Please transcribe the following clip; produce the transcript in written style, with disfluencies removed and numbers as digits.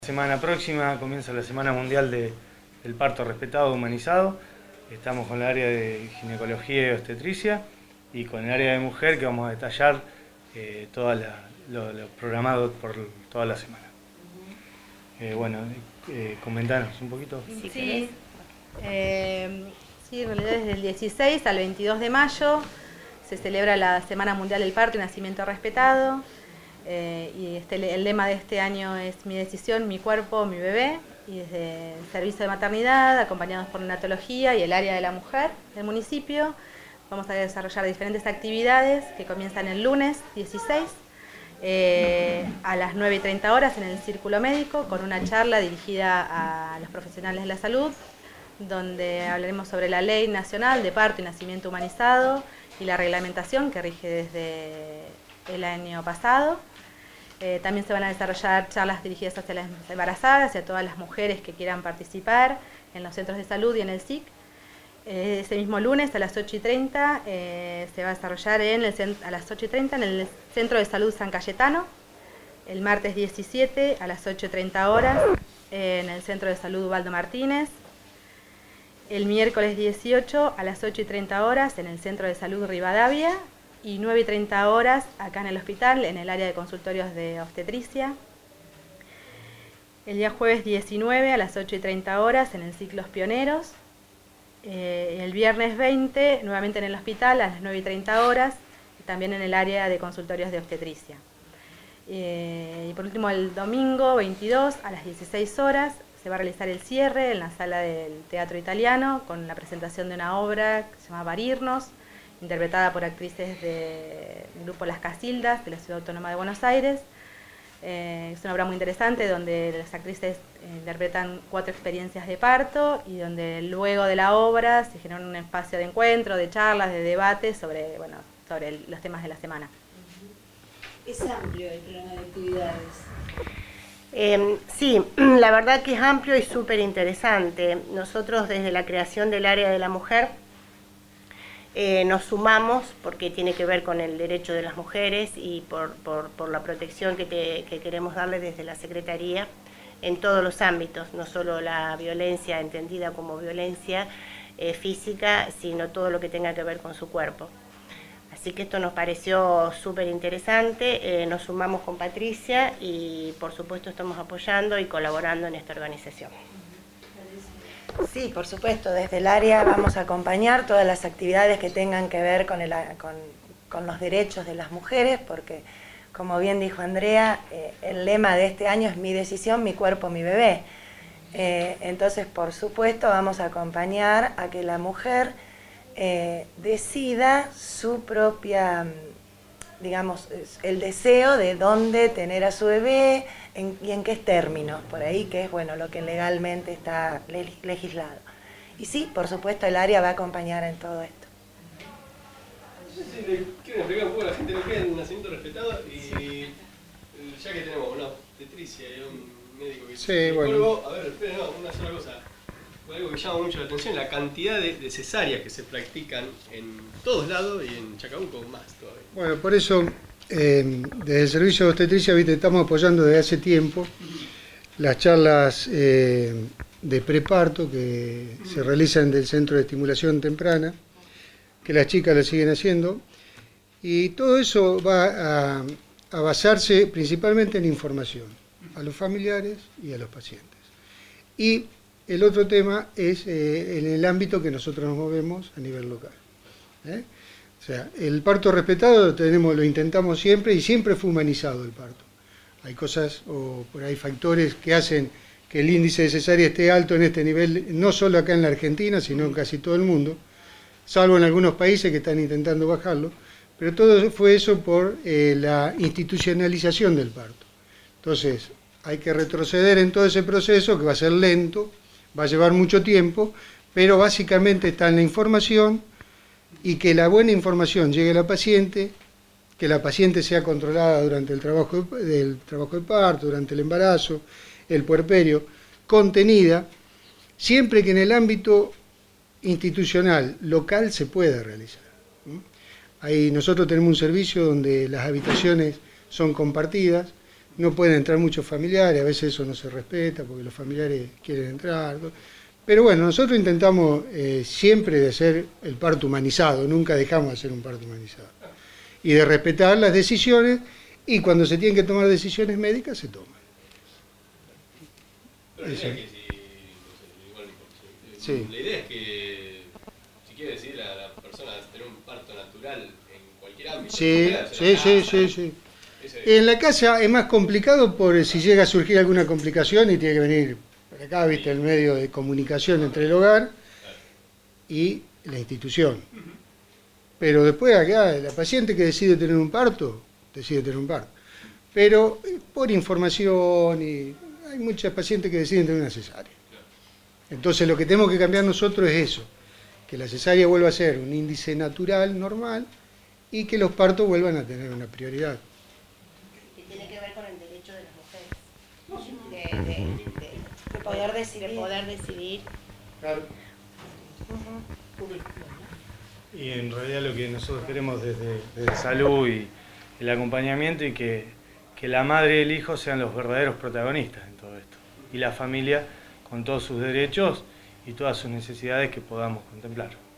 La semana próxima comienza la Semana Mundial del Parto Respetado Humanizado. Estamos con el área de ginecología y obstetricia y con el área de mujer, que vamos a detallar todo lo programado por toda la semana. Comentanos un poquito. Sí, en realidad desde el 16 al 22 de mayo se celebra la Semana Mundial del Parto y Nacimiento Respetado. El lema de este año es Mi decisión, mi cuerpo, mi bebé, y desde el servicio de maternidad, acompañados por neonatología y el área de la mujer del municipio, vamos a desarrollar diferentes actividades que comienzan el lunes 16 a las 9:30 horas en el Círculo Médico, con una charla dirigida a los profesionales de la salud, donde hablaremos sobre la Ley Nacional de Parto y Nacimiento Humanizado y la reglamentación que rige desde el año pasado. También se van a desarrollar charlas dirigidas hacia las embarazadas y a todas las mujeres que quieran participar en los centros de salud y en el SIC. Ese mismo lunes a las 8:30 se va a desarrollar a las 8:30 en el Centro de Salud San Cayetano. El martes 17 a las 8:30 horas en el Centro de Salud Ubaldo Martínez. El miércoles 18 a las 8:30 horas en el Centro de Salud Rivadavia. Y 9:30 horas acá en el hospital, en el área de consultorios de obstetricia. El día jueves 19 a las 8:30 horas en el Ciclos Pioneros. El viernes 20, nuevamente en el hospital, a las 9:30 horas, y también en el área de consultorios de obstetricia. Y por último, el domingo 22 a las 16 horas se va a realizar el cierre en la sala del Teatro Italiano, con la presentación de una obra que se llama Parirnos, interpretada por actrices del grupo Las Casildas de la Ciudad Autónoma de Buenos Aires. Es una obra muy interesante donde las actrices interpretan 4 experiencias de parto y donde luego de la obra se genera un espacio de encuentro, de charlas, de debate sobre los temas de la semana. Es amplio el programa de actividades. Sí, la verdad que es amplio y súper interesante. Nosotros desde la creación del área de la mujer nos sumamos porque tiene que ver con el derecho de las mujeres y por la protección que queremos darle desde la Secretaría en todos los ámbitos, no solo la violencia entendida como violencia física, sino todo lo que tenga que ver con su cuerpo. Así que esto nos pareció súper interesante, nos sumamos con Patricia y por supuesto estamos apoyando y colaborando en esta organización. Sí, por supuesto, desde el área vamos a acompañar todas las actividades que tengan que ver con los derechos de las mujeres, porque, como bien dijo Andrea, el lema de este año es Mi decisión, mi cuerpo, mi bebé. Entonces, por supuesto, vamos a acompañar a que la mujer decida su propia, digamos, el deseo de dónde tener a su bebé y en qué términos, por ahí, que es bueno lo que legalmente está legislado. Y sí, por supuesto, el área va a acompañar en todo esto. No sé si le quieren explicar un poco a la gente lo que es el nacimiento respetado y ya que tenemos una obstetricia y un médico que psicólogo, a ver, esperen, una sola cosa. Algo que llama mucho la atención, la cantidad de cesáreas que se practican en todos lados y en Chacabuco más todavía. Bueno, por eso desde el servicio de obstetricia estamos apoyando desde hace tiempo las charlas de preparto que se realizan del Centro de Estimulación Temprana, que las chicas lo siguen haciendo, y todo eso va a basarse principalmente en información a los familiares y a los pacientes. Y el otro tema es en el ámbito que nosotros nos movemos a nivel local. O sea, el parto respetado lo intentamos siempre y siempre fue humanizado el parto. Hay cosas o por ahí factores que hacen que el índice de cesárea esté alto en este nivel, no solo acá en la Argentina, sino en casi todo el mundo, salvo en algunos países que están intentando bajarlo, pero todo fue eso por la institucionalización del parto. Entonces, hay que retroceder en todo ese proceso que va a ser lento, va a llevar mucho tiempo, pero básicamente está en la información y que la buena información llegue a la paciente, que la paciente sea controlada durante el trabajo de parto, durante el embarazo, el puerperio, contenida, siempre que en el ámbito institucional, local, se pueda realizar. Ahí nosotros tenemos un servicio donde las habitaciones son compartidas, no pueden entrar muchos familiares, a veces eso no se respeta porque los familiares quieren entrar. Pero bueno, nosotros intentamos siempre de hacer el parto humanizado, nunca dejamos de hacer un parto humanizado. Y de respetar las decisiones, y cuando se tienen que tomar decisiones médicas, se toman. Pero la idea es que sí. La idea es que, si quiere decir a la persona tener un parto natural en cualquier ámbito. Sí. En la casa es más complicado por si llega a surgir alguna complicación y tiene que venir por acá, viste, el medio de comunicación entre el hogar y la institución. Pero después acá, la paciente que decide tener un parto, decide tener un parto. Pero por información, y hay muchas pacientes que deciden tener una cesárea. Entonces lo que tenemos que cambiar nosotros es eso, que la cesárea vuelva a ser un índice natural, normal, y que los partos vuelvan a tener una prioridad. Que tiene que ver con el derecho de las mujeres, de poder decidir. Claro. Y en realidad lo que nosotros queremos desde salud y el acompañamiento, y que la madre y el hijo sean los verdaderos protagonistas en todo esto. Y la familia con todos sus derechos y todas sus necesidades que podamos contemplar.